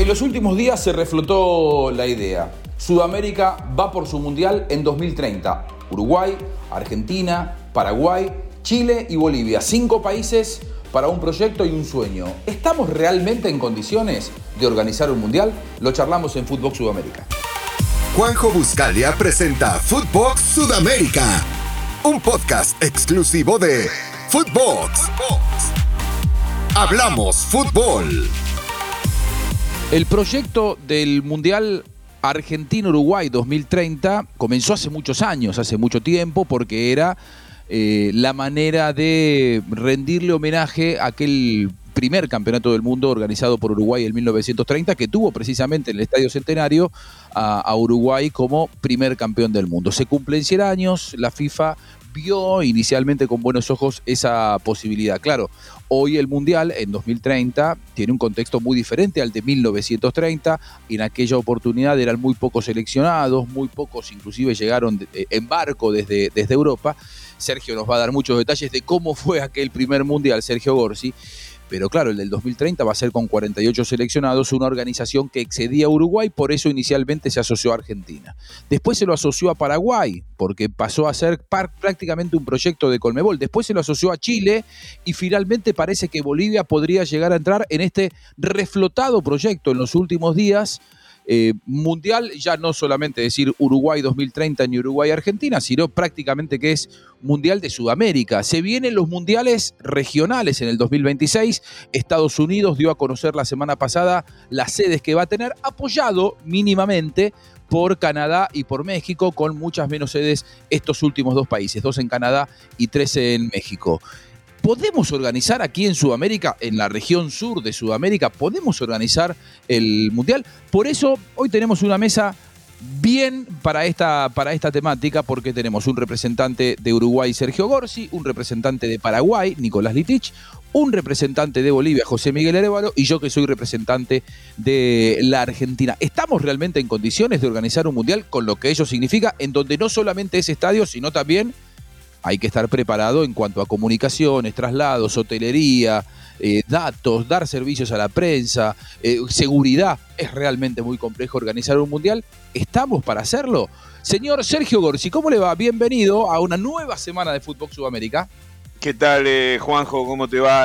los últimos días se reflotó la idea. Sudamérica va por su mundial en 2030. Uruguay, Argentina, Paraguay, Chile y Bolivia. 5 países para un proyecto y un sueño. ¿Estamos realmente en condiciones de organizar un mundial? Lo charlamos en Footbox Sudamérica. Juanjo Buscalia presenta Footbox Sudamérica, un podcast exclusivo de Footbox. Hablamos fútbol. El proyecto del Mundial Argentina-Uruguay 2030 comenzó hace muchos años, hace mucho tiempo, porque era la manera de rendirle homenaje a aquel primer campeonato del mundo organizado por Uruguay en 1930, que tuvo precisamente en el Estadio Centenario a Uruguay como primer campeón del mundo. Se cumplen 100 años, la FIFA vio inicialmente con buenos ojos esa posibilidad. Claro, hoy el Mundial en 2030 tiene un contexto muy diferente al de 1930. En aquella oportunidad eran muy pocos seleccionados, muy pocos inclusive llegaron en barco desde Europa. Sergio nos va a dar muchos detalles de cómo fue aquel primer Mundial, Sergio Gorsi. Pero claro, el del 2030 va a ser con 48 seleccionados, una organización que excedía a Uruguay, por eso inicialmente se asoció a Argentina. Después se lo asoció a Paraguay, porque pasó a ser prácticamente un proyecto de Conmebol. Después se lo asoció a Chile y finalmente parece que Bolivia podría llegar a entrar en este reflotado proyecto en los últimos días. Mundial, ya no solamente decir Uruguay 2030 ni Uruguay-Argentina, sino prácticamente que es Mundial de Sudamérica. Se vienen los mundiales regionales en el 2026. Estados Unidos dio a conocer la semana pasada las sedes que va a tener, apoyado mínimamente por Canadá y por México, con muchas menos sedes estos últimos 2 países, 2 en Canadá y 3 en México. ¿Podemos organizar aquí en Sudamérica, en la región sur de Sudamérica, podemos organizar el Mundial? Por eso hoy tenemos una mesa bien para esta temática, porque tenemos un representante de Uruguay, Sergio Gorsi, un representante de Paraguay, Nicolás Litich, un representante de Bolivia, José Miguel Arévalo, y yo que soy representante de la Argentina. ¿Estamos realmente en condiciones de organizar un Mundial con lo que ello significa, en donde no solamente es estadio, sino también hay que estar preparado en cuanto a comunicaciones, traslados, hotelería, datos, dar servicios a la prensa, seguridad? Es realmente muy complejo organizar un mundial. ¿Estamos para hacerlo? Señor Sergio Gorsi, ¿cómo le va? Bienvenido a una nueva semana de Footbox Sudamérica. ¿Qué tal, Juanjo? ¿Cómo te va?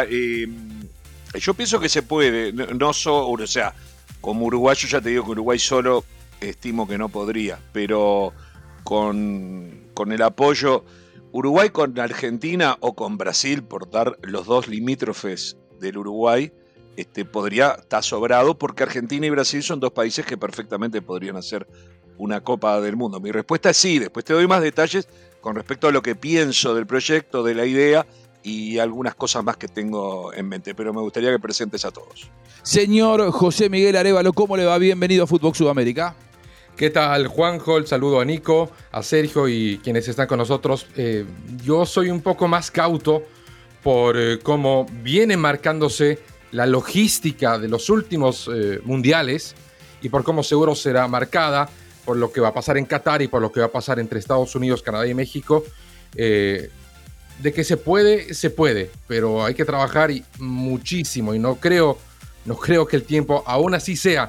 Yo pienso que se puede. O sea, como uruguayo ya te digo que Uruguay solo estimo que no podría, pero con el apoyo Uruguay con Argentina o con Brasil, por dar los 2 limítrofes del Uruguay, podría estar sobrado, porque Argentina y Brasil son 2 países que perfectamente podrían hacer una Copa del Mundo. Mi respuesta es sí. Después te doy más detalles con respecto a lo que pienso del proyecto, de la idea y algunas cosas más que tengo en mente, pero me gustaría que presentes a todos. Señor José Miguel Arévalo, ¿cómo le va? Bienvenido a Footbox Sudamérica. ¿Qué tal, Juanjo? El saludo a Nico, a Sergio y quienes están con nosotros. Yo soy un poco más cauto por cómo viene marcándose la logística de los últimos mundiales y por cómo seguro será marcada por lo que va a pasar en Qatar y por lo que va a pasar entre Estados Unidos, Canadá y México. De que se puede, pero hay que trabajar muchísimo y no creo que el tiempo, aún así sea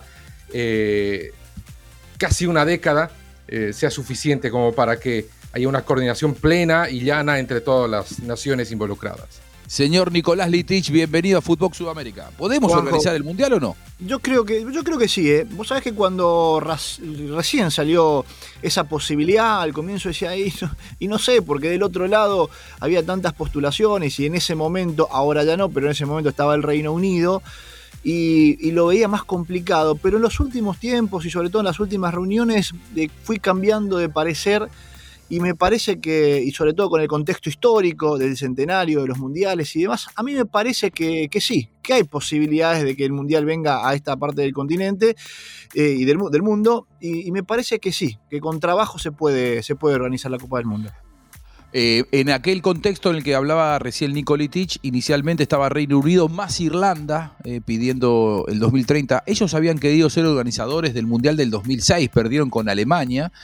casi una década, sea suficiente como para que haya una coordinación plena y llana entre todas las naciones involucradas. Señor Nicolás Litich, bienvenido a Footbox Sudamérica. ¿Podemos organizar el Mundial o no? Yo creo que sí, ¿eh? Vos sabés que cuando recién salió esa posibilidad, al comienzo decía, y no sé, porque del otro lado había tantas postulaciones y en ese momento, ahora ya no, pero en ese momento estaba el Reino Unido, y lo veía más complicado. Pero en los últimos tiempos y sobre todo en las últimas reuniones fui cambiando de parecer, y me parece que, y sobre todo con el contexto histórico del centenario, de los mundiales y demás, a mí me parece que sí, que hay posibilidades de que el mundial venga a esta parte del continente y del mundo, y me parece que sí, que con trabajo se puede organizar la Copa del Mundo. En aquel contexto en el que hablaba recién Nico Litich, inicialmente estaba Reino Unido más Irlanda pidiendo el 2030. Ellos habían querido ser organizadores del Mundial del 2006, perdieron con Alemania.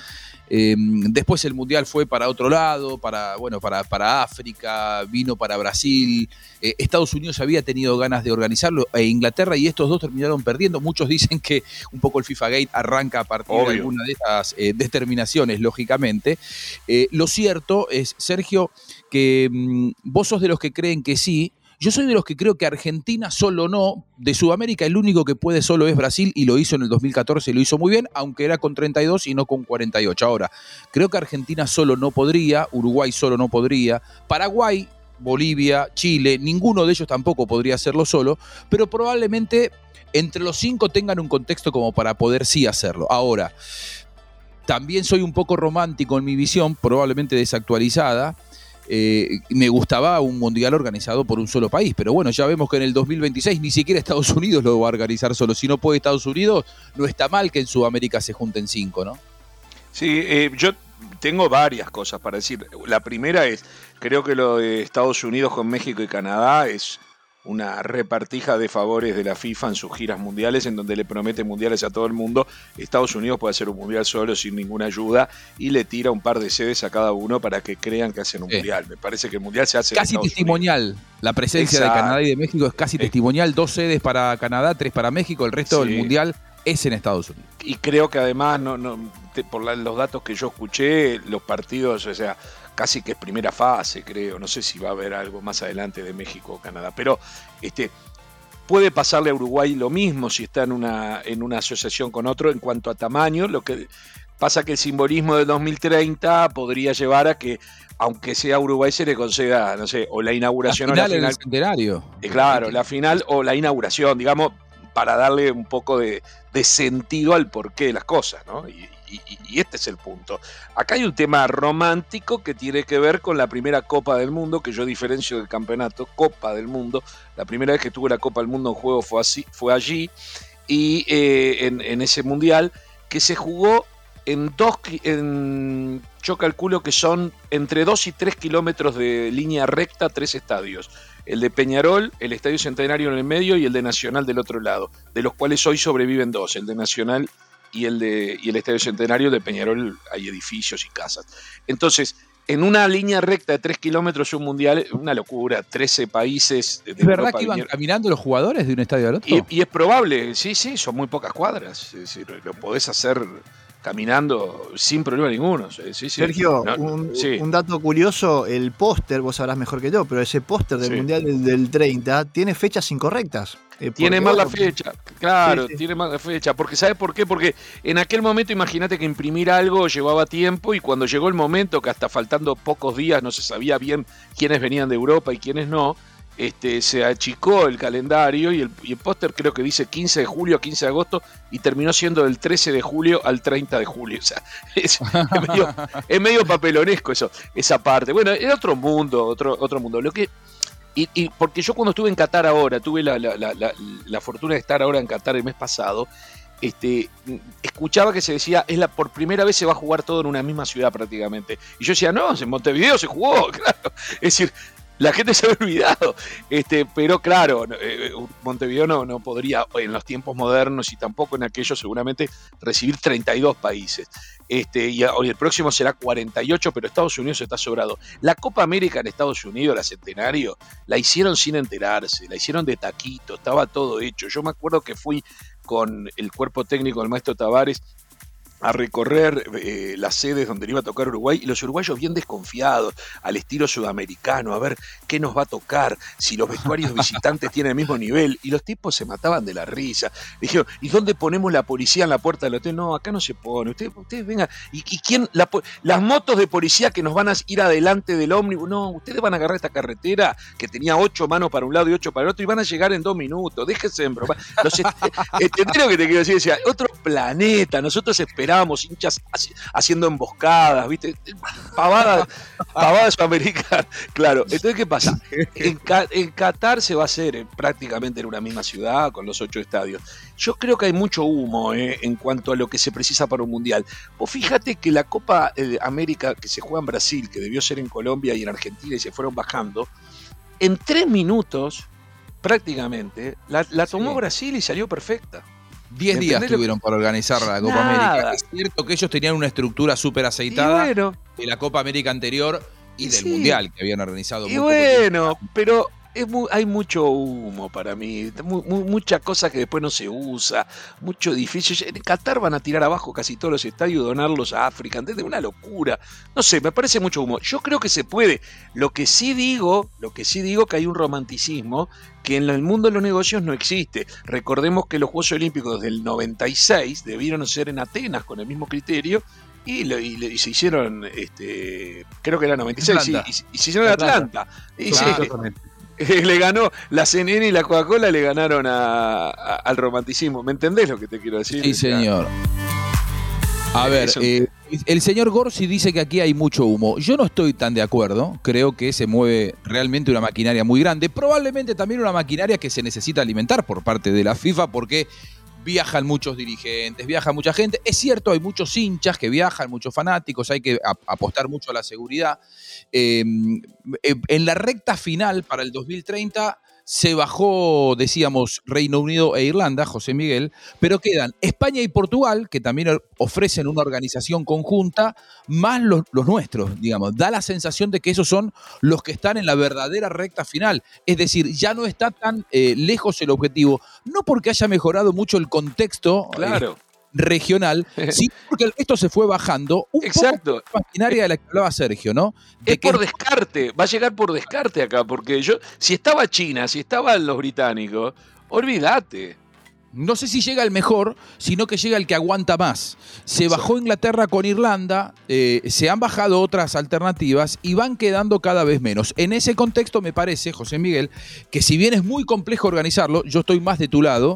Después el Mundial fue para otro lado, para África, vino para Brasil. Estados Unidos había tenido ganas de organizarlo, e Inglaterra, y estos dos terminaron perdiendo. Muchos dicen que un poco el FIFA Gate arranca a partir de alguna de estas determinaciones, lógicamente. Lo cierto es, Sergio, que vos sos de los que creen que sí. Yo soy de los que creo que Argentina solo no. De Sudamérica el único que puede solo es Brasil, y lo hizo en el 2014 y lo hizo muy bien, aunque era con 32 y no con 48. Ahora, creo que Argentina solo no podría, Uruguay solo no podría, Paraguay, Bolivia, Chile, ninguno de ellos tampoco podría hacerlo solo, pero probablemente entre los 5 tengan un contexto como para poder sí hacerlo. Ahora, también soy un poco romántico en mi visión, probablemente desactualizada. Me gustaba un mundial organizado por un solo país, pero bueno, ya vemos que en el 2026 ni siquiera Estados Unidos lo va a organizar solo. Si no puede Estados Unidos, no está mal que en Sudamérica se junten 5, ¿no? Sí, yo tengo varias cosas para decir. La primera es, creo que lo de Estados Unidos con México y Canadá es una repartija de favores de la FIFA en sus giras mundiales, en donde le promete mundiales a todo el mundo. Estados Unidos puede hacer un mundial solo sin ninguna ayuda y le tira un par de sedes a cada uno para que crean que hacen un mundial. Me parece que el mundial se hace casi testimonial. La presencia de Canadá y de México es casi testimonial. 2 sedes para Canadá, 3 para México. El resto del mundial es en Estados Unidos. Y creo que además, por los datos que yo escuché, los partidos, o sea, casi que es primera fase, creo. No sé si va a haber algo más adelante de México o Canadá. Pero puede pasarle a Uruguay lo mismo si está en una asociación con otro en cuanto a tamaño. Lo que pasa que el simbolismo del 2030 podría llevar a que, aunque sea Uruguay, se le conceda, no sé, o la inauguración la final o la final. El centenario. Claro, la final o la inauguración, digamos, para darle un poco de sentido al porqué de las cosas, ¿no? Y este es el punto. Acá hay un tema romántico que tiene que ver con la primera Copa del Mundo, que yo diferencio del campeonato, Copa del Mundo. La primera vez que tuve la Copa del Mundo en juego fue allí, y en ese mundial, que se jugó yo calculo que son entre 2 y 3 kilómetros de línea recta, 3 estadios. El de Peñarol, el Estadio Centenario en el medio y el de Nacional del otro lado, de los cuales hoy sobreviven 2, el de Nacional y el Estadio Centenario. De Peñarol hay edificios y casas. Entonces, en una línea recta de 3 kilómetros un mundial, una locura, 13 países de ¿Es verdad que iban caminando los jugadores de un estadio al otro? Y es probable, sí, son muy pocas cuadras, es decir, lo podés hacer caminando sin problema ninguno. Sí. Sergio, un dato curioso, el póster, vos sabrás mejor que yo, pero ese póster del Mundial del 30 tiene fechas incorrectas. Tiene mal la fecha, claro, tiene mal la fecha. Porque, ¿sabes por qué? Porque en aquel momento, imagínate que imprimir algo llevaba tiempo, y cuando llegó el momento que hasta faltando pocos días no se sabía bien quiénes venían de Europa y quiénes no, se achicó el calendario, y el póster creo que dice 15 de julio a 15 de agosto y terminó siendo del 13 de julio al 30 de julio. O sea, es medio papelonesco esa parte. Bueno, era otro mundo, otro mundo. Lo que Y porque yo cuando estuve en Qatar ahora, tuve la fortuna de estar ahora en Qatar el mes pasado, escuchaba que se decía, por primera vez se va a jugar todo en una misma ciudad prácticamente. Y yo decía, no, en Montevideo se jugó, claro. Es decir, la gente se había olvidado. Pero claro, Montevideo no podría en los tiempos modernos, y tampoco en aquellos seguramente, recibir 32 países. Y el próximo será 48, pero Estados Unidos está sobrado. La Copa América en Estados Unidos, la Centenario, la hicieron sin enterarse, la hicieron de taquito, estaba todo hecho. Yo me acuerdo que fui con el cuerpo técnico del maestro Tavares a recorrer las sedes donde le iba a tocar Uruguay, y los uruguayos bien desconfiados, al estilo sudamericano, a ver qué nos va a tocar, si los vestuarios visitantes tienen el mismo nivel, y los tipos se mataban de la risa. Dijeron, ¿y dónde ponemos la policía en la puerta del hotel? No, acá no se pone, ustedes vengan, ¿y quién? Las motos de policía que nos van a ir adelante del ómnibus, no, ustedes van a agarrar esta carretera que tenía 8 manos para un lado y 8 para el otro, y van a llegar en 2 minutos, déjense en broma. ¿Entendés lo que te quiero decir? Decía, otro planeta, nosotros esperamos hinchas haciendo emboscadas, ¿viste? Pavadas sudamericanas. Claro, entonces, ¿qué pasa? En Qatar se va a hacer prácticamente en una misma ciudad, con los 8 estadios. Yo creo que hay mucho humo en cuanto a lo que se precisa para un mundial. Vos fíjate que la Copa América que se juega en Brasil, que debió ser en Colombia y en Argentina, y se fueron bajando, en 3 minutos, prácticamente, la tomó Brasil y salió perfecta. 10 días tuvieron para organizar la Copa América. Es cierto que ellos tenían una estructura súper aceitada de la Copa América anterior y del Mundial que habían organizado. Y bueno, pero hay mucho humo para mí, mucha cosa que después no se usa, mucho edificio. En Qatar van a tirar abajo casi todos los estadios, donarlos a África, ¿entendés? Una locura. No sé, me parece mucho humo. Yo creo que se puede. Lo que sí digo que hay un romanticismo que en el mundo de los negocios no existe. Recordemos que los Juegos Olímpicos del 96 debieron ser en Atenas con el mismo criterio. Y se hicieron, creo que era 96, y se hicieron en Atlanta. Y le ganó la CNN y la Coca-Cola, le ganaron al romanticismo. ¿Me entendés lo que te quiero decir? Sí, señor. A ver, el señor Gorsi dice que aquí hay mucho humo. Yo no estoy tan de acuerdo. Creo que se mueve realmente una maquinaria muy grande. Probablemente también una maquinaria que se necesita alimentar por parte de la FIFA, porque viajan muchos dirigentes, viaja mucha gente. Es cierto, hay muchos hinchas que viajan, muchos fanáticos, hay que apostar mucho a la seguridad. En la recta final para el 2030 se bajó, decíamos, Reino Unido e Irlanda, José Miguel, pero quedan España y Portugal, que también ofrecen una organización conjunta, más los nuestros, digamos. Da la sensación de que esos son los que están en la verdadera recta final. Es decir, ya no está tan lejos el objetivo. No porque haya mejorado mucho el contexto regional, sino porque esto se fue bajando un poco la maquinaria de la que hablaba Sergio, ¿no? Es por descarte, va a llegar por descarte acá, porque si estaba China, si estaban los británicos, olvídate. No sé si llega el mejor, sino que llega el que aguanta más. Se bajó Inglaterra con Irlanda, se han bajado otras alternativas y van quedando cada vez menos. En ese contexto me parece, José Miguel, que si bien es muy complejo organizarlo, yo estoy más de tu lado,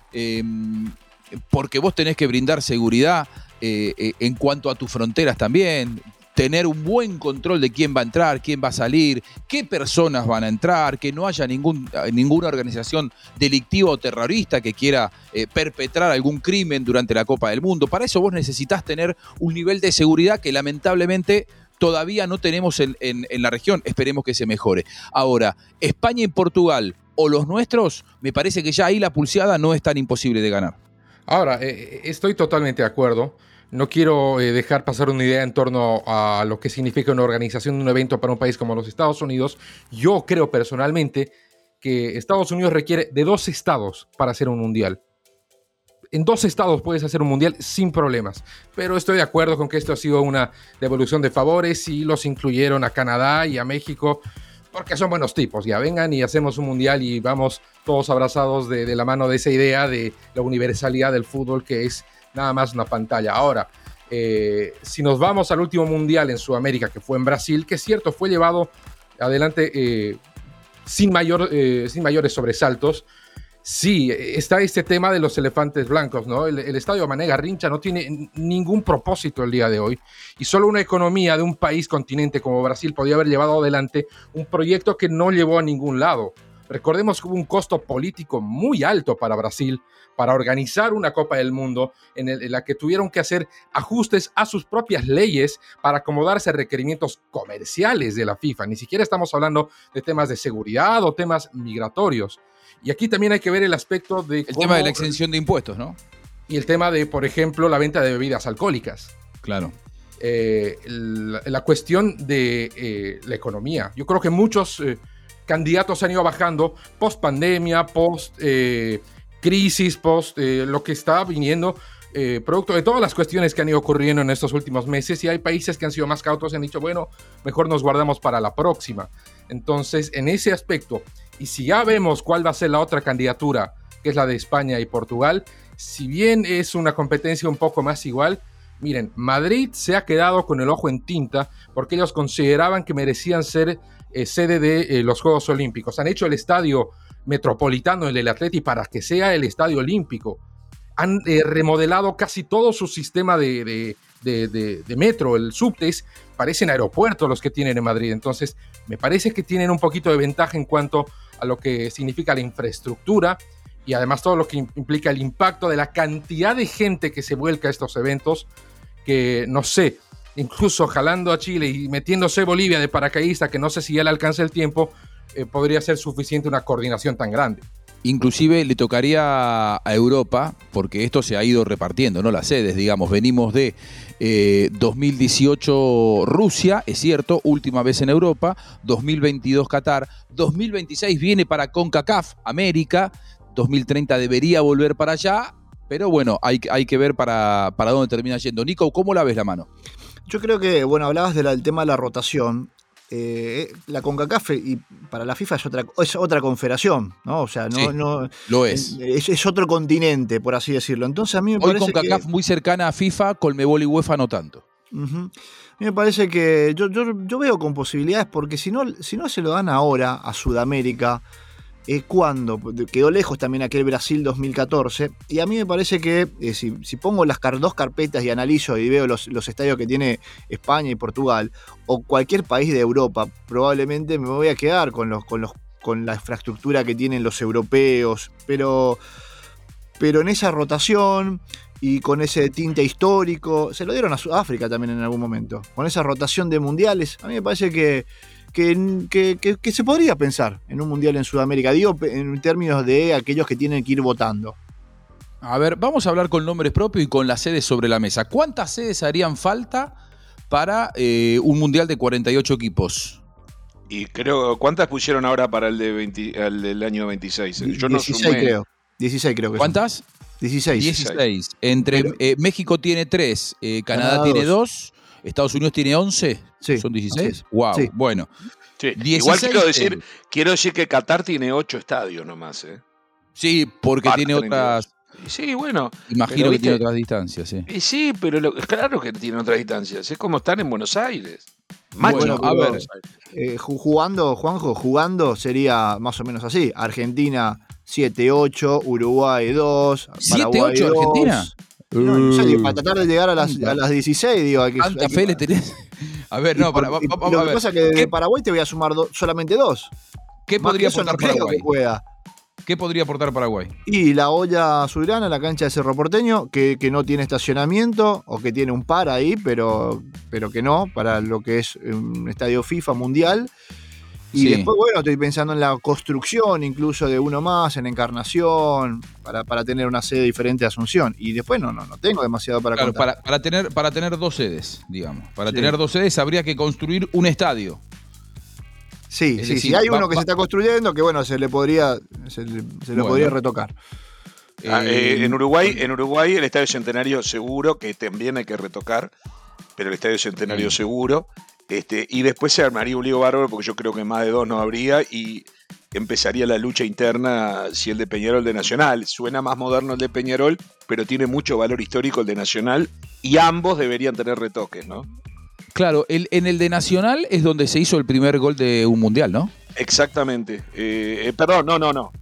porque vos tenés que brindar seguridad en cuanto a tus fronteras también, tener un buen control de quién va a entrar, quién va a salir, qué personas van a entrar, que no haya ninguna organización delictiva o terrorista que quiera perpetrar algún crimen durante la Copa del Mundo. Para eso vos necesitas tener un nivel de seguridad que lamentablemente todavía no tenemos en la región. Esperemos que se mejore. Ahora, España y Portugal o los nuestros, me parece que ya ahí la pulseada no es tan imposible de ganar. Ahora, estoy totalmente de acuerdo. No quiero dejar pasar una idea en torno a lo que significa una organización de un evento para un país como los Estados Unidos. Yo creo personalmente que Estados Unidos requiere de 2 estados para hacer un mundial. En 2 estados puedes hacer un mundial sin problemas. Pero estoy de acuerdo con que esto ha sido una devolución de favores y los incluyeron a Canadá y a México porque son buenos tipos. Ya vengan y hacemos un mundial y vamos todos abrazados de la mano de esa idea de la universalidad del fútbol, que es nada más una pantalla. Ahora, si nos vamos al último mundial en Sudamérica, que fue en Brasil, que es cierto, fue llevado adelante sin mayores sobresaltos. Sí, está este tema de los elefantes blancos, ¿no? El estadio Mané Garrincha no tiene ningún propósito el día de hoy y solo una economía de un país continente como Brasil podía haber llevado adelante un proyecto que no llevó a ningún lado. Recordemos que hubo un costo político muy alto para Brasil para organizar una Copa del Mundo en la que tuvieron que hacer ajustes a sus propias leyes para acomodarse a requerimientos comerciales de la FIFA. Ni siquiera estamos hablando de temas de seguridad o temas migratorios. Y aquí también hay que ver el aspecto de... El tema de la exención de impuestos, ¿no? Y el tema de, por ejemplo, la venta de bebidas alcohólicas. Claro. La cuestión de la economía. Yo creo que muchos candidatos han ido bajando post pandemia, post crisis, post lo que está viniendo, producto de todas las cuestiones que han ido ocurriendo en estos últimos meses. Y hay países que han sido más cautos y han dicho, bueno, mejor nos guardamos para la próxima. Entonces, en ese aspecto, y si ya vemos cuál va a ser la otra candidatura, que es la de España y Portugal, si bien es una competencia un poco más igual, miren, Madrid se ha quedado con el ojo en tinta porque ellos consideraban que merecían ser sede de los Juegos Olímpicos. Han hecho el estadio metropolitano, el Atleti, para que sea el estadio olímpico. Han remodelado casi todo su sistema de metro, el subtes, parecen aeropuertos los que tienen en Madrid. Entonces, me parece que tienen un poquito de ventaja en cuanto a lo que significa la infraestructura y además todo lo que implica el impacto de la cantidad de gente que se vuelca a estos eventos, que no sé, incluso jalando a Chile y metiéndose Bolivia de paracaidista, que no sé si ya le alcanza el tiempo, podría ser suficiente una coordinación tan grande. Inclusive le tocaría a Europa, porque esto se ha ido repartiendo, ¿no? Las sedes, digamos. Venimos de 2018 Rusia, es cierto, última vez en Europa, 2022 Qatar, 2026 viene para CONCACAF, América, 2030 debería volver para allá, pero bueno, hay que ver para dónde termina yendo. Nico, ¿cómo la ves la mano? Yo creo que, bueno, hablabas del tema de la rotación. La CONCACAF y para la FIFA es otra confederación, ¿no? O sea, Sí, lo es. Es otro continente, por así decirlo. Entonces a mí me Hoy parece CONCACAF muy cercana a FIFA, Conmebol y UEFA no tanto. Uh-huh. A mí me parece que yo veo con posibilidades, porque si no se lo dan ahora a Sudamérica, cuando quedó lejos también aquel Brasil 2014, y a mí me parece que si pongo las dos carpetas y analizo y veo los estadios que tiene España y Portugal, o cualquier país de Europa, probablemente me voy a quedar con la infraestructura que tienen los europeos, pero en esa rotación y con ese tinte histórico, se lo dieron a Sudáfrica también en algún momento, con esa rotación de mundiales, a mí me parece que se podría pensar en un mundial en Sudamérica, digo, en términos de aquellos que tienen que ir votando. A ver, vamos a hablar con nombres propios y con las sedes sobre la mesa. ¿Cuántas sedes harían falta para un mundial de 48 equipos? Y creo, ¿cuántas pusieron ahora para el del año 26? Yo no 16 sumé. creo. 16 creo que ¿Cuántas? son. 16. 16. Entre México tiene 3, Canadá tiene 2, Estados Unidos tiene 11. Sí, ¿Son 16? así es. Wow, Sí. bueno. Sí. 16, Igual quiero decir que Qatar tiene 8 estadios nomás. Sí, porque Parte tiene otras. Sí, bueno. Imagino pero, que tiene otras distancias, sí. Sí, pero claro que tiene otras distancias. Es como estar en Buenos Aires. Bueno, a ver. Jugando sería más o menos así. Argentina 7-8, Uruguay 2, Paraguay 7-8 2. Argentina. No, en serio, para tratar de llegar a las 16, digo, hay que. ¿Tanta fe le tenés? A ver, no, Lo que pasa es que de Paraguay te voy a sumar solamente 2. ¿Qué podría aportar Paraguay? Que pueda. ¿Qué podría aportar Paraguay? Y la olla azulgrana, la cancha de Cerro Porteño, que no tiene estacionamiento, o que tiene un par ahí, pero que no, para lo que es un estadio FIFA mundial. Y después, bueno, estoy pensando en la construcción incluso de uno más, en Encarnación, para tener una sede diferente de Asunción. Y después no tengo demasiado para contar. Para tener 2 sedes, digamos. Para tener 2 sedes habría que construir un estadio. Sí, decir, si hay uno que se está construyendo, que bueno, se le podría retocar. En Uruguay el Estadio Centenario seguro, que también hay que retocar, pero el Estadio Centenario seguro. Y después se armaría un lío bárbaro, porque yo creo que más de 2 no habría, y empezaría la lucha interna si el de Peñarol o el de Nacional. Suena más moderno el de Peñarol, pero tiene mucho valor histórico el de Nacional, y ambos deberían tener retoques, ¿no? Claro, en el de Nacional es donde se hizo el primer gol de un mundial, ¿no? Exactamente. Perdón, no.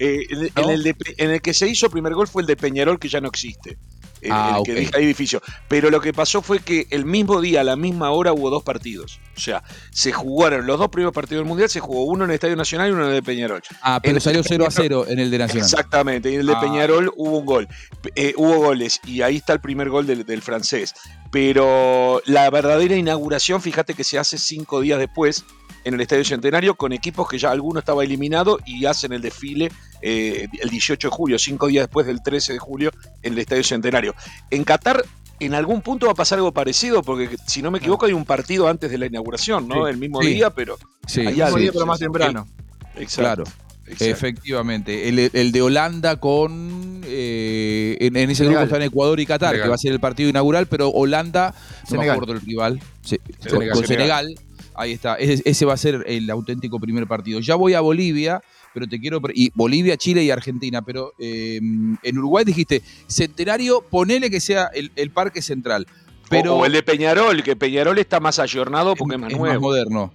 En el que se hizo el primer gol fue el de Peñarol, que ya no existe. El que deja edificio. Pero lo que pasó fue que el mismo día, a la misma hora, hubo 2 partidos. O sea, se jugaron los 2 primeros partidos del Mundial, se jugó uno en el Estadio Nacional y uno en el de Peñarol. Pero salió 0-0 en el de Nacional. Exactamente, y en el de Peñarol hubo un gol. Hubo goles, y ahí está el primer gol del francés. Pero la verdadera inauguración, fíjate que se hace 5 días después, en el Estadio Centenario, con equipos que ya alguno estaba eliminado, y hacen el desfile el 18 de julio, 5 días después del 13 de julio, en el Estadio Centenario. En Qatar, en algún punto va a pasar algo parecido, porque si no me equivoco hay un partido antes de la inauguración, ¿no? El mismo día, pero... Sí, el mismo día, pero más temprano. Exacto. Claro. Efectivamente. El de Holanda con... en ese grupo están Ecuador y Qatar, que va a ser el partido inaugural, pero Holanda, no me acuerdo el rival, con Senegal. Ahí está, ese va a ser el auténtico primer partido. Ya voy a Bolivia, pero te quiero... Y Bolivia, Chile y Argentina, pero en Uruguay dijiste, Centenario, ponele que sea el Parque Central. Pero, o el de Peñarol, que Peñarol está más ayornado porque es más nuevo. Más moderno.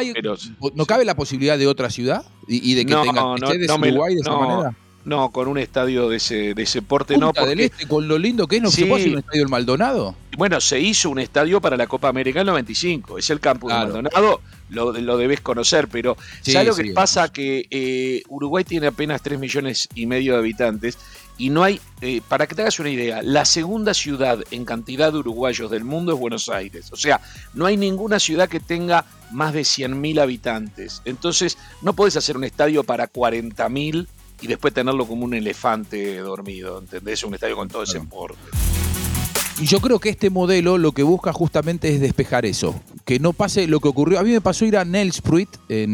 ¿No cabe la posibilidad de otra ciudad? ¿Y de que tenga sedes Uruguay de esa manera? No, con un estadio de ese porte Punta no. Porque del Este, con lo lindo que es, ¿no se puede hacer un estadio del Maldonado? Bueno, se hizo un estadio para la Copa América en 95. Es el campus de Maldonado, lo debes conocer, pero ¿sabes lo que pasa? Que Uruguay tiene apenas 3,5 millones de habitantes y no hay, para que te hagas una idea, la segunda ciudad en cantidad de uruguayos del mundo es Buenos Aires. O sea, no hay ninguna ciudad que tenga más de 100.000 habitantes. Entonces, no podés hacer un estadio para 40.000 y después tenerlo como un elefante dormido, ¿entendés? Un estadio con todo ese porte. Y yo creo que este modelo lo que busca justamente es despejar eso, que no pase lo que ocurrió. A mí me pasó ir a Nelspruit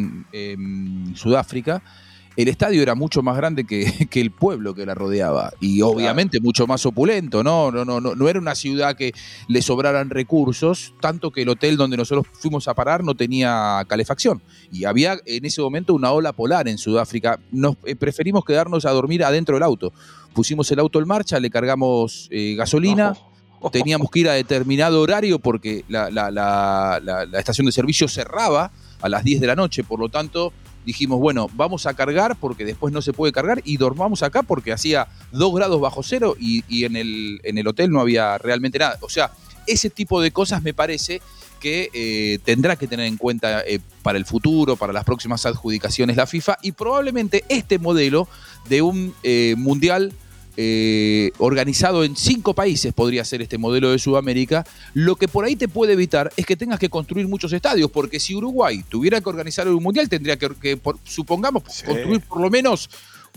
en Sudáfrica. El estadio era mucho más grande que el pueblo que la rodeaba y obviamente mucho más opulento, ¿no? No era una ciudad que le sobraran recursos, tanto que el hotel donde nosotros fuimos a parar no tenía calefacción y había en ese momento una ola polar en Sudáfrica. Nos preferimos quedarnos a dormir adentro del auto. Pusimos el auto en marcha, le cargamos gasolina. Teníamos que ir a determinado horario porque la estación de servicio cerraba a las 10 de la noche, por lo tanto dijimos, bueno, vamos a cargar porque después no se puede cargar y dormamos acá porque hacía 2 grados bajo cero y en el hotel no había realmente nada. O sea, ese tipo de cosas me parece que tendrá que tener en cuenta para el futuro, para las próximas adjudicaciones la FIFA y probablemente este modelo de un mundial organizado en 5 países podría ser este modelo de Sudamérica. Lo que por ahí te puede evitar es que tengas que construir muchos estadios, porque si Uruguay tuviera que organizar un mundial tendría que supongamos, construir por lo menos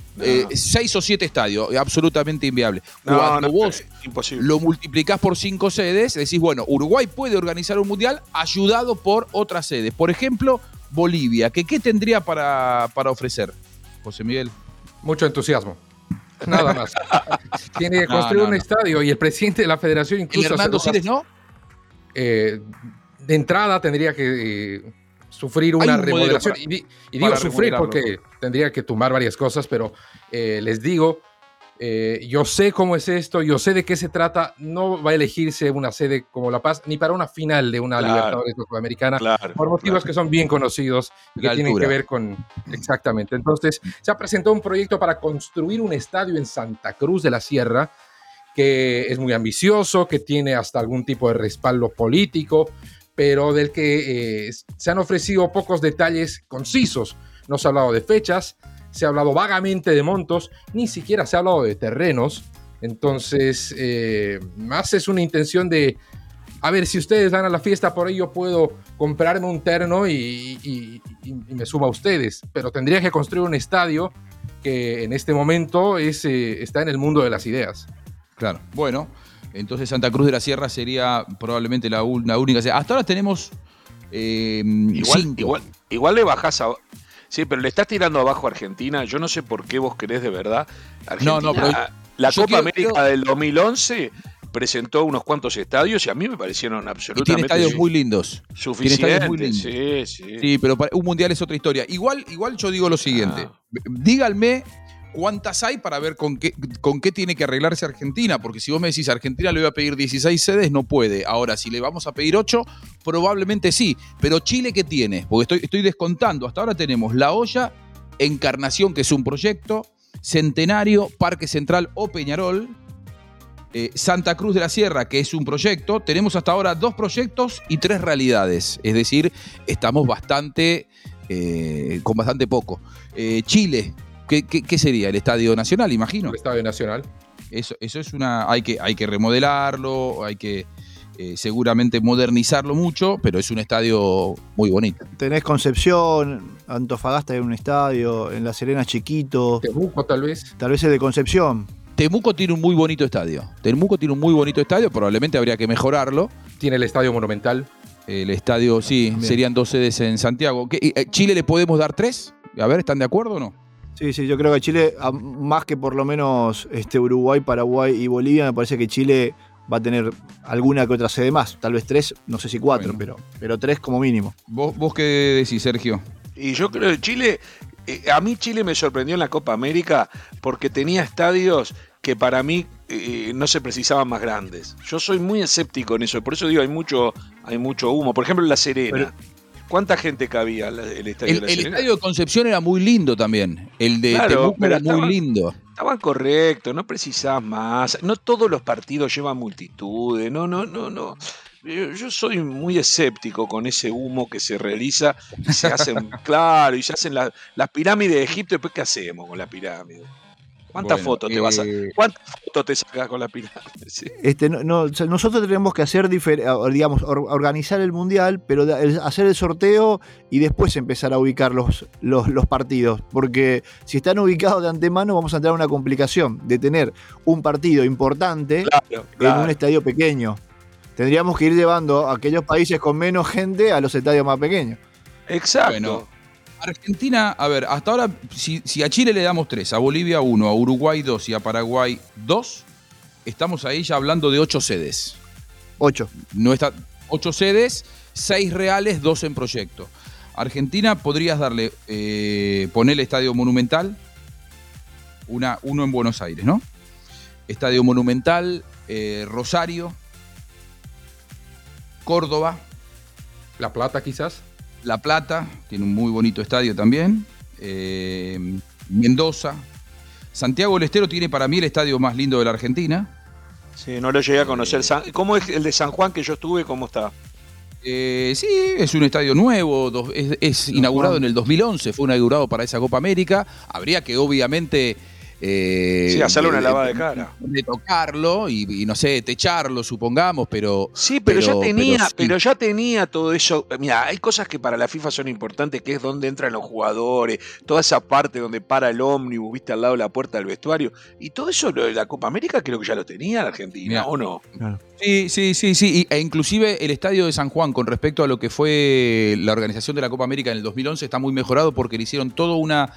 6 o 7 estadios, absolutamente inviable. Cuando vos lo multiplicás por 5 sedes, decís, bueno, Uruguay puede organizar un mundial ayudado por otras sedes. Por ejemplo, Bolivia, ¿qué tendría para ofrecer, José Miguel? Mucho entusiasmo. Nada más. Tiene que construir un estadio y el presidente de la federación incluso... ¿El Hernando Siles no? De entrada tendría que sufrir una remodelación. Y digo sufrir porque tendría que tumbar varias cosas, pero les digo, yo sé cómo es esto, yo sé de qué se trata. No va a elegirse una sede como La Paz ni para una final de una Libertadores Sudamericana, por motivos que son bien conocidos y que tienen que ver con... Exactamente. Entonces, se ha presentado un proyecto para construir un estadio en Santa Cruz de la Sierra que es muy ambicioso, que tiene hasta algún tipo de respaldo político, pero del que se han ofrecido pocos detalles concisos. No se ha hablado de fechas, se ha hablado vagamente de montos, ni siquiera se ha hablado de terrenos. Entonces, más es una intención de, a ver, si ustedes van a la fiesta, por ahí yo puedo comprarme un terno y me sumo a ustedes. Pero tendría que construir un estadio que en este momento está en el mundo de las ideas. Claro, bueno, entonces Santa Cruz de la Sierra sería probablemente la única. Hasta ahora tenemos igual le bajás a... Sí, pero le estás tirando abajo a Argentina. Yo no sé por qué vos querés de verdad. Argentina, no, pero la Copa América del 2011 presentó unos cuantos estadios y a mí me parecieron absolutamente... Tiene estadios muy lindos. Suficientes, sí, pero para un mundial es otra historia. Igual yo digo lo siguiente. Díganme cuántas hay para ver con qué tiene que arreglarse Argentina, porque si vos me decís Argentina le voy a pedir 16 sedes, no puede. Ahora, si le vamos a pedir 8, probablemente sí. Pero Chile, ¿qué tiene? Porque estoy descontando. Hasta ahora tenemos La Hoya, Encarnación, que es un proyecto, Centenario, Parque Central o Peñarol, Santa Cruz de la Sierra, que es un proyecto. Tenemos hasta ahora 2 proyectos y 3 realidades. Es decir, estamos con bastante poco. Chile, ¿qué sería? ¿El Estadio Nacional, imagino? El Estadio Nacional. Eso es hay que remodelarlo, hay que seguramente modernizarlo mucho, pero es un estadio muy bonito. Tenés Concepción, Antofagasta hay un estadio, en La Serena chiquito. Temuco tal vez. Tal vez el de Concepción. Temuco tiene un muy bonito estadio. Probablemente habría que mejorarlo. Tiene el Estadio Monumental. El estadio, sí, bien. Serían 2 sedes en Santiago. ¿Chile le podemos dar 3? A ver, ¿están de acuerdo o no? Sí, yo creo que Chile, más que por lo menos Uruguay, Paraguay y Bolivia, me parece que Chile va a tener alguna que otra sede más. Tal vez 3, no sé si 4, bueno, pero 3 como mínimo. ¿Vos qué decís, Sergio? Y yo creo que Chile, a mí Chile me sorprendió en la Copa América porque tenía estadios que para mí no se precisaban más grandes. Yo soy muy escéptico en eso, por eso digo, hay mucho humo. Por ejemplo, en La Serena. ¿Cuánta gente cabía el estadio de La Serena? El estadio de Concepción era muy lindo también. El de Temuco era muy lindo. Estaban correctos, no precisabas más. No todos los partidos llevan multitudes. No. Yo soy muy escéptico con ese humo que se realiza y se hacen, y se hacen las pirámides de Egipto. ¿Después qué hacemos con la pirámide? ¿Cuántas Bueno, fotos ¿Cuántas fotos te sacas con la pirámide? Sí. O sea, nosotros tenemos que hacer, digamos, organizar el mundial, pero hacer el sorteo y después empezar a ubicar los partidos. Porque si están ubicados de antemano, vamos a entrar en una complicación de tener un partido importante en un estadio pequeño. Tendríamos que ir llevando a aquellos países con menos gente a los estadios más pequeños. Exacto. Bueno, Argentina, a ver, hasta ahora, si a Chile le damos 3, a Bolivia 1, a Uruguay 2 y a Paraguay 2, estamos ahí ya hablando de 8 sedes. 8. No está, 8 sedes, 6 reales, 2 en proyecto. Argentina podrías darle, ponerle Estadio Monumental, uno en Buenos Aires, ¿no? Estadio Monumental, Rosario, Córdoba. La Plata quizás. La Plata, tiene un muy bonito estadio también. Mendoza. Santiago del Estero tiene para mí el estadio más lindo de la Argentina. Sí, no lo llegué a conocer. ¿Cómo es el de San Juan que yo estuve? ¿Cómo está? Sí, es un estadio nuevo, es inaugurado en el 2011, fue inaugurado para esa Copa América. Habría que obviamente... sí, hacerle una lavada de cara. De tocarlo y no sé, techarlo, supongamos, pero... Sí, pero ya tenía todo eso. Mira, hay cosas que para la FIFA son importantes, que es donde entran los jugadores, toda esa parte donde para el ómnibus, viste, al lado de la puerta del vestuario. Y todo eso, lo de la Copa América, creo que ya lo tenía la Argentina, Mirá, ¿o no? Claro. Sí. E inclusive el estadio de San Juan, con respecto a lo que fue la organización de la Copa América en el 2011, está muy mejorado porque le hicieron toda una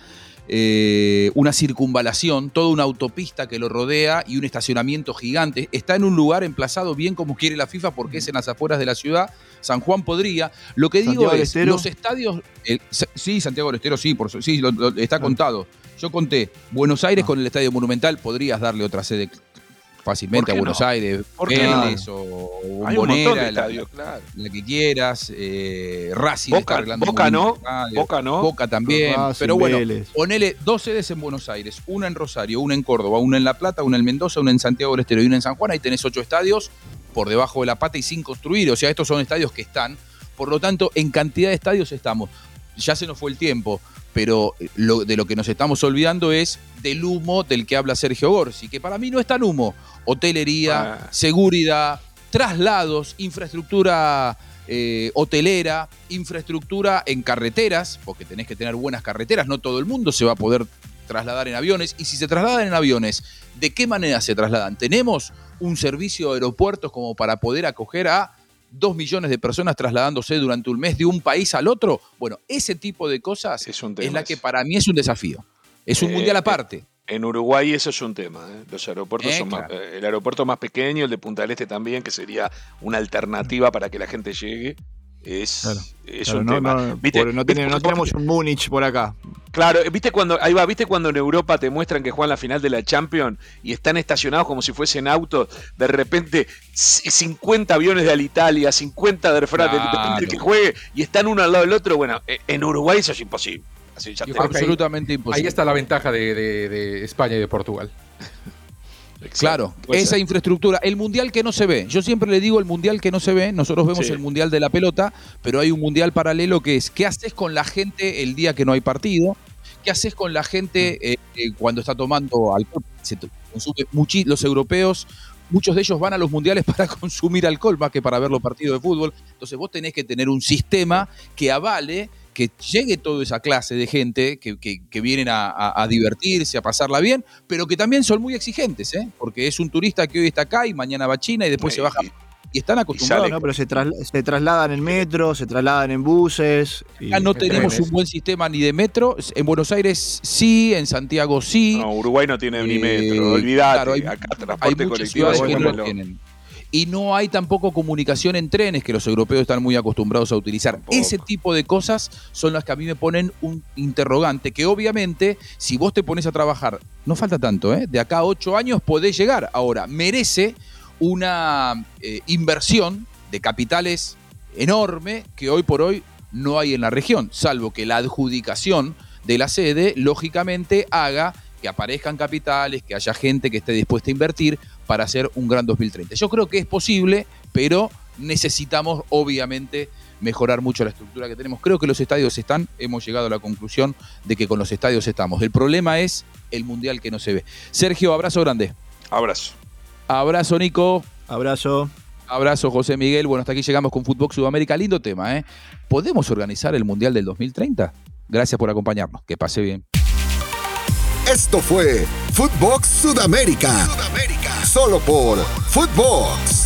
circunvalación, toda una autopista que lo rodea y un estacionamiento gigante. Está en un lugar emplazado bien como quiere la FIFA porque es en las afueras de la ciudad. San Juan podría. Lo que digo es, los estadios... sí, Santiago del Estero, sí, está contado. Yo conté, Buenos Aires con el Estadio Monumental, podrías darle otra sede fácilmente a Buenos Aires, Vélez o Bombonera, estadios, claro. la que quieras, Racing está arreglando Boca no, Boca también, Racing, pero bueno, Vélez. ponele 2 sedes en Buenos Aires, una en Rosario, una en Córdoba, una en La Plata, una en Mendoza, una en Santiago del Estero y una en San Juan. Ahí tenés 8 estadios por debajo de la pata y sin construir, o sea, estos son estadios que están, por lo tanto, en cantidad de estadios estamos. Ya se nos fue el tiempo, pero de lo que nos estamos olvidando es del humo del que habla Sergio Gorsi, que para mí no es tan humo. Hotelería, seguridad, traslados, infraestructura hotelera, infraestructura en carreteras, porque tenés que tener buenas carreteras, no todo el mundo se va a poder trasladar en aviones, y si se trasladan en aviones, ¿de qué manera se trasladan? ¿Tenemos un servicio de aeropuertos como para poder acoger a 2 millones de personas trasladándose durante un mes de un país al otro? Bueno, ese tipo de cosas es la que para mí es un desafío. Es un mundial aparte. En Uruguay eso es un tema. Los aeropuertos son claro. el aeropuerto más pequeño, el de Punta del Este también, que sería una alternativa para que la gente llegue. Es un tema. No tenemos un Múnich por acá. Claro, ¿viste cuando en Europa te muestran que juegan la final de la Champions y están estacionados como si fuesen autos? De repente 50 aviones de Alitalia, 50 de Air France, depende que juegue, y están uno al lado del otro. Bueno, en Uruguay eso es imposible. Así ya absolutamente imposible. Ahí está la ventaja de España y de Portugal. Exacto. Claro, esa infraestructura, el mundial que no se ve. Yo siempre le digo el mundial que no se ve. Nosotros vemos el mundial de la pelota, pero hay un mundial paralelo que es ¿qué haces con la gente el día que no hay partido? ¿Qué haces con la gente cuando está tomando alcohol? Se consume los europeos, muchos de ellos van a los mundiales para consumir alcohol más que para ver los partidos de fútbol. Entonces vos tenés que tener un sistema que avale que llegue toda esa clase de gente que vienen a divertirse, a pasarla bien, pero que también son muy exigentes, porque es un turista que hoy está acá y mañana va a China y después se baja. Y están acostumbrados. No, pero se trasladan en metro, se trasladan en buses. Acá no tenemos un buen sistema ni de metro. En Buenos Aires sí, en Santiago sí. No, Uruguay no tiene ni metro, olvidate. Claro, acá transporte colectivo que no lo tienen. Y no hay tampoco comunicación en trenes, que los europeos están muy acostumbrados a utilizar. Tampoco. Ese tipo de cosas son las que a mí me ponen un interrogante, que obviamente, si vos te pones a trabajar, no falta tanto, de acá a 8 años podés llegar. Ahora, merece una inversión de capitales enorme que hoy por hoy no hay en la región, salvo que la adjudicación de la sede, lógicamente, haga que aparezcan capitales, que haya gente que esté dispuesta a invertir para hacer un gran 2030. Yo creo que es posible, pero necesitamos obviamente mejorar mucho la estructura que tenemos. Creo que los estadios hemos llegado a la conclusión de que con los estadios estamos. El problema es el Mundial que no se ve. Sergio, abrazo grande. Abrazo. Abrazo, Nico. Abrazo. Abrazo, José Miguel. Bueno, hasta aquí llegamos con Footbox Sudamérica. Lindo tema, ¿eh? ¿Podemos organizar el Mundial del 2030? Gracias por acompañarnos. Que pase bien. Esto fue Footbox Sudamérica. Solo por Footbox.